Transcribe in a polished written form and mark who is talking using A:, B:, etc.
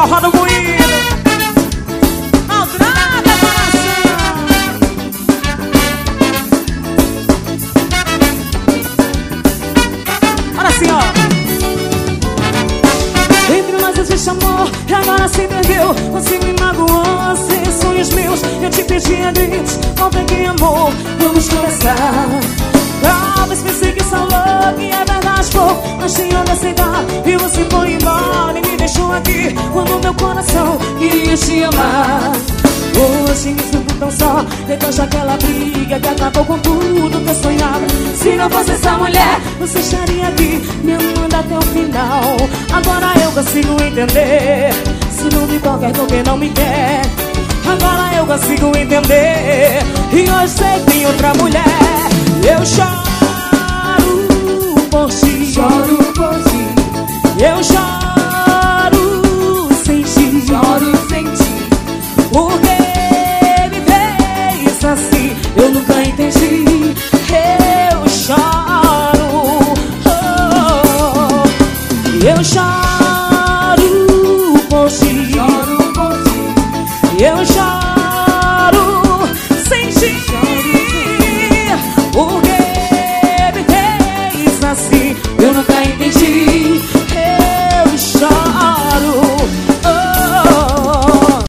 A: forró do moído. Maltrata, coração. Olha assim, ó. Entre nós existe amor e agora se perdeu. Você me magoou, sem sonhos meus. Eu te pedi a gritos, volta aqui amor, vamos conversar. Talvez pensei que falou que é verdade, pô, mas tinha de aceitar. E você foi embora e me deixou aqui, quando meu coração queria te amar. Hoje me sinto tão só, depois daquela briga que acabou com tudo que eu sonhava. Se não fosse essa mulher, você estaria aqui me amando até o final. Agora eu consigo entender, se não me toca é porque não me quer. Agora eu consigo entender, e hoje sei que tem outra mulher. Eu choro por ti, choro por ti. Eu choro sem ti, choro sem ti. Porque me fez assim, eu nunca entendi. Eu choro, eu choro.